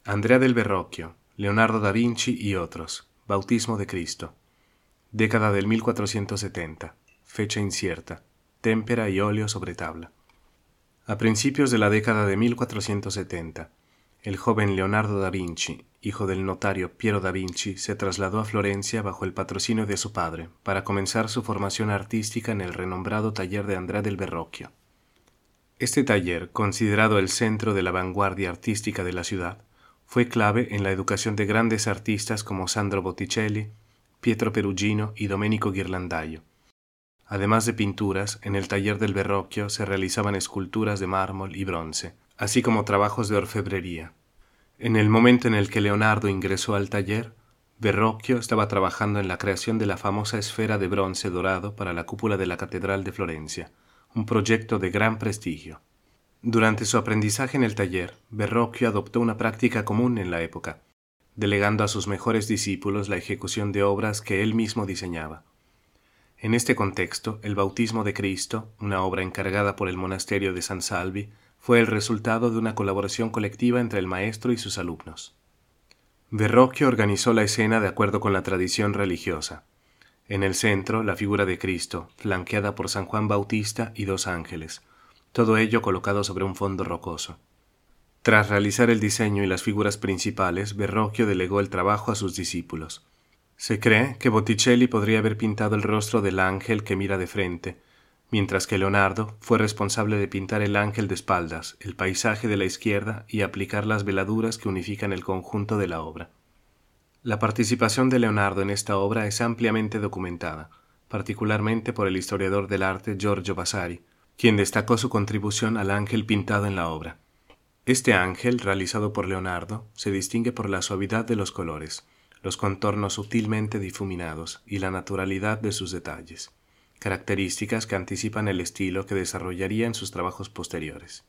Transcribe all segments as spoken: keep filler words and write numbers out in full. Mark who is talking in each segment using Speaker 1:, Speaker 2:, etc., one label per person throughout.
Speaker 1: Andrea del Verrocchio, Leonardo da Vinci y otros. Bautismo de Cristo. Década del mil cuatrocientos setenta. Fecha incierta. Témpera y óleo sobre tabla. A principios de la década de mil cuatrocientos setenta, el joven Leonardo da Vinci, hijo del notario Piero da Vinci, se trasladó a Florencia bajo el patrocinio de su padre para comenzar su formación artística en el renombrado taller de Andrea del Verrocchio. Este taller, considerado el centro de la vanguardia artística de la ciudad, fue clave en la educación de grandes artistas como Sandro Botticelli, Pietro Perugino y Domenico Ghirlandaio. Además de pinturas, en el taller del Verrocchio se realizaban esculturas de mármol y bronce, así como trabajos de orfebrería. En el momento en el que Leonardo ingresó al taller, Verrocchio estaba trabajando en la creación de la famosa esfera de bronce dorado para la cúpula de la Catedral de Florencia, un proyecto de gran prestigio. Durante su aprendizaje en el taller, Verrocchio adoptó una práctica común en la época, delegando a sus mejores discípulos la ejecución de obras que él mismo diseñaba. En este contexto, el Bautismo de Cristo, una obra encargada por el monasterio de San Salvi, fue el resultado de una colaboración colectiva entre el maestro y sus alumnos. Verrocchio organizó la escena de acuerdo con la tradición religiosa. En el centro, la figura de Cristo, flanqueada por San Juan Bautista y dos ángeles, todo ello colocado sobre un fondo rocoso. Tras realizar el diseño y las figuras principales, Verrocchio delegó el trabajo a sus discípulos. Se cree que Botticelli podría haber pintado el rostro del ángel que mira de frente, mientras que Leonardo fue responsable de pintar el ángel de espaldas, el paisaje de la izquierda y aplicar las veladuras que unifican el conjunto de la obra. La participación de Leonardo en esta obra es ampliamente documentada, particularmente por el historiador del arte Giorgio Vasari, quien destacó su contribución al ángel pintado en la obra. Este ángel, realizado por Leonardo, se distingue por la suavidad de los colores, los contornos sutilmente difuminados y la naturalidad de sus detalles, características que anticipan el estilo que desarrollaría en sus trabajos posteriores.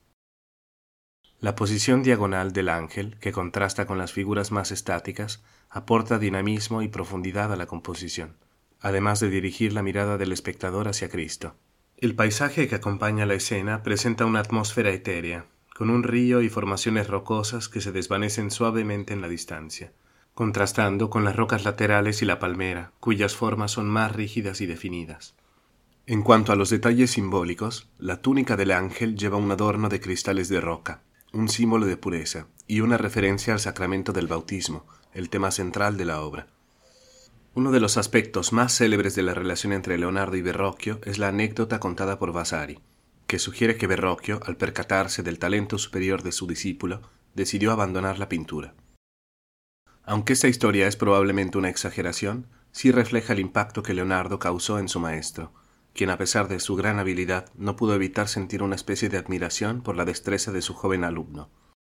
Speaker 1: La posición diagonal del ángel, que contrasta con las figuras más estáticas, aporta dinamismo y profundidad a la composición, además de dirigir la mirada del espectador hacia Cristo. El paisaje que acompaña la escena presenta una atmósfera etérea, con un río y formaciones rocosas que se desvanecen suavemente en la distancia, contrastando con las rocas laterales y la palmera, cuyas formas son más rígidas y definidas. En cuanto a los detalles simbólicos, la túnica del ángel lleva un adorno de cristales de roca, un símbolo de pureza y una referencia al sacramento del bautismo, el tema central de la obra. Uno de los aspectos más célebres de la relación entre Leonardo y Verrocchio es la anécdota contada por Vasari, que sugiere que Verrocchio, al percatarse del talento superior de su discípulo, decidió abandonar la pintura. Aunque esta historia es probablemente una exageración, sí refleja el impacto que Leonardo causó en su maestro, quien a pesar de su gran habilidad no pudo evitar sentir una especie de admiración por la destreza de su joven alumno.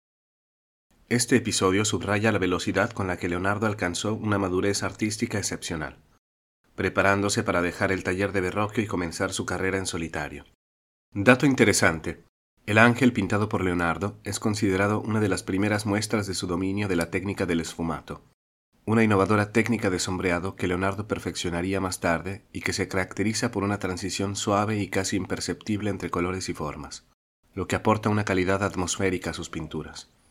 Speaker 1: Este episodio subraya la velocidad con la que Leonardo alcanzó una madurez artística excepcional, preparándose para dejar el taller de Verrocchio y comenzar su carrera en solitario. Dato interesante: el ángel pintado por Leonardo es considerado una de las primeras muestras de su dominio de la técnica del sfumato, una innovadora técnica de sombreado que Leonardo perfeccionaría más tarde y que se caracteriza por una transición suave y casi imperceptible entre colores y formas, lo que aporta una calidad atmosférica a sus pinturas.